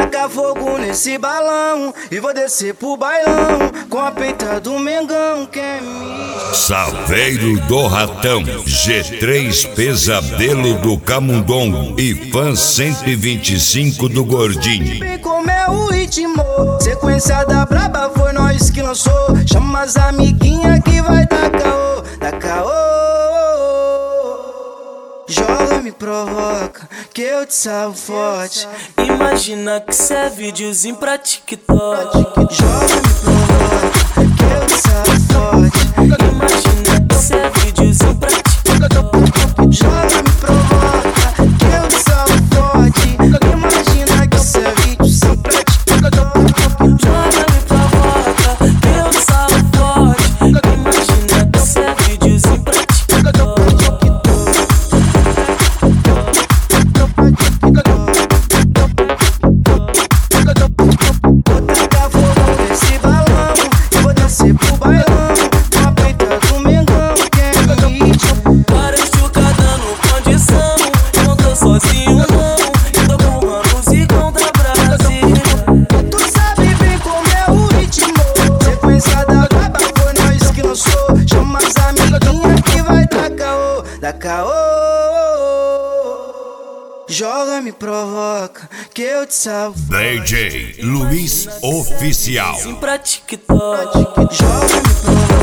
tacar fogo nesse balão e vou descer pro bailão com a peita do Mengão. Quem me... Saveiro do Ratão, G3 Pesadelo do Camundongo e Fã 125 do Gordinho. Bem como é o ritmo, sequência da braba foi nós que lançou. Chama as amiguinhas que vai dar caô, dar caô. Joga, me provoca, que eu te salvo forte. Imagina que cê é videozinho pra TikTok. Joga, me provoca, que eu te salvo forte. Imagina que cê é videozinho pra TikTok. Joga, me provoca, que eu te salvo forte. Imagina que cê é videozinho pra TikTok. Joga, me provoca, que eu te salvo forte. Imagina que cê é videozinho pra TikTok. Sozinho não, eu tô com manos e contra Brasil. Tu sabe bem como é o ritmo, sequência da braba foi nós que lançou. Chama as amiguinhas que vai dar caô, dar caô. Joga, me provoca, que eu te salvo. DJ Luiz Oficial. Sim pra TikTok. Joga, me provoca.